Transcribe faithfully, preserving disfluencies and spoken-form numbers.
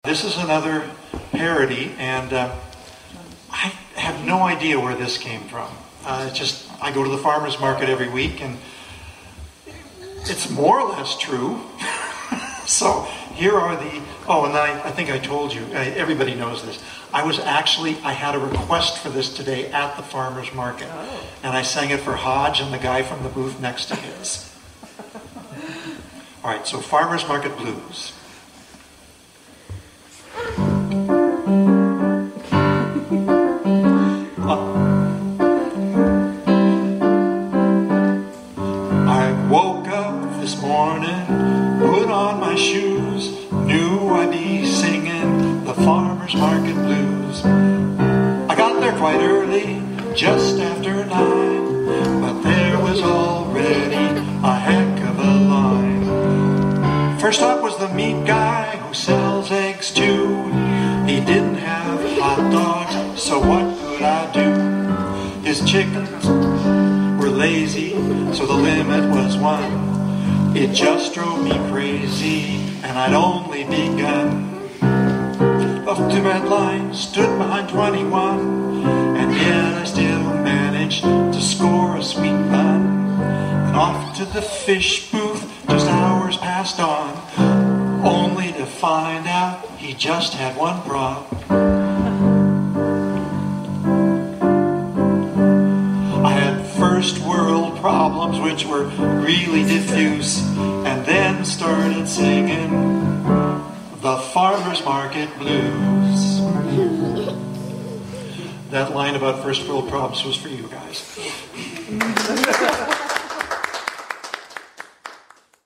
This is another parody, and uh, I have no idea where this came from. Uh, it's just, I go to the farmer's market every week, and it's more or less true. So here are the, oh, and I, I think I told you, I, everybody knows this. I was actually, I had a request for this today at the farmer's market. Oh. And I sang it for Hodge and the guy from the booth next to his. All right, so Farmer's Market Blues. I woke up this morning, put on my shoes, knew I'd be singing the Farmer's Market Blues. I got there quite early, just after nine, but there was already a heck of a line. First up was the meat guy who sells eggs too. He didn't have hot dogs, so what could I do? His chickens were lazy, so the limit was one. It just drove me crazy, and I'd only begun. Up to red line, stood behind twenty-one, and yet I still managed to score a sweet bun. And off to the fish booth, just hours passed on, only to find out he just had one prop. I had first world problems which were really diffuse, and then started singing the Farmer's Market Blues. That line about first world problems was for you guys.